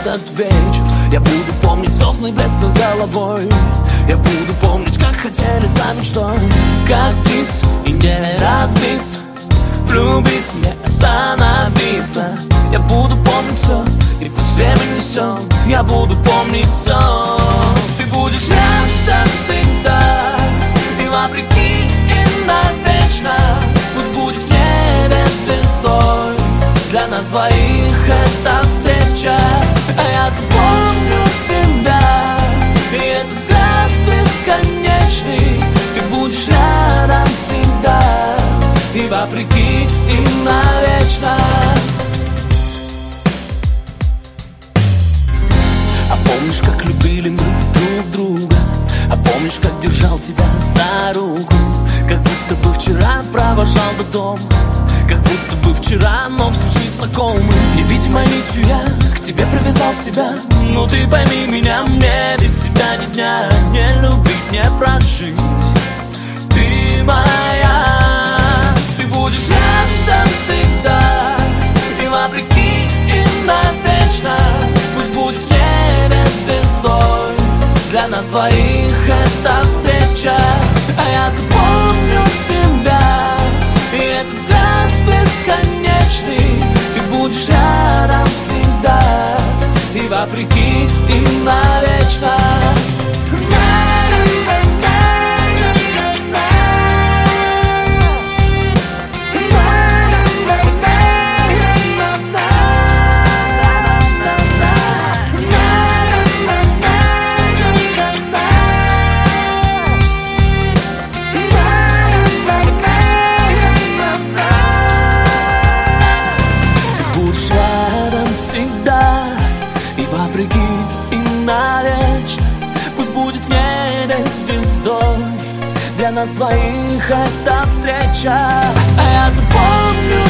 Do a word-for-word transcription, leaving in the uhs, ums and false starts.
этот вечер. Я буду помнить звездный блеск над головой. Я буду помнить, как хотели за мечтой. Как птиц и не разбиться, влюбиться, не остановиться. Я буду помнить все, и пусть время несет. Я буду помнить все. Ты будешь рядом всегда, и вопреки, и навечно. Пусть будет в небе звездой. Для нас двоих это встреча. А я запомню тебя, и этот взгляд бесконечный. Ты будешь рядом всегда, и вопреки, и навечно. А помнишь, как любили мы друг друга? А помнишь, как держал тебя за руку? Как будто бы вчера провожал до дома, как будто бы вчера, но всю жизнь знакомы. Невидимой нитью я к тебе привязал себя. Ну ты пойми меня, мне без тебя ни дня. Не любить, не прожить. Ты моя. Ты будешь рядом всегда, и вопреки, и навечно. Пусть будет в небе звездой. Для нас двоих это встреча. А я запомню тебя, и этот взгляд бесконечный. Ты будешь рядом всегда, и вопреки, и навечно. И навечно. Пусть будет в небе звездой. Для нас двоих это встреча. А я запомню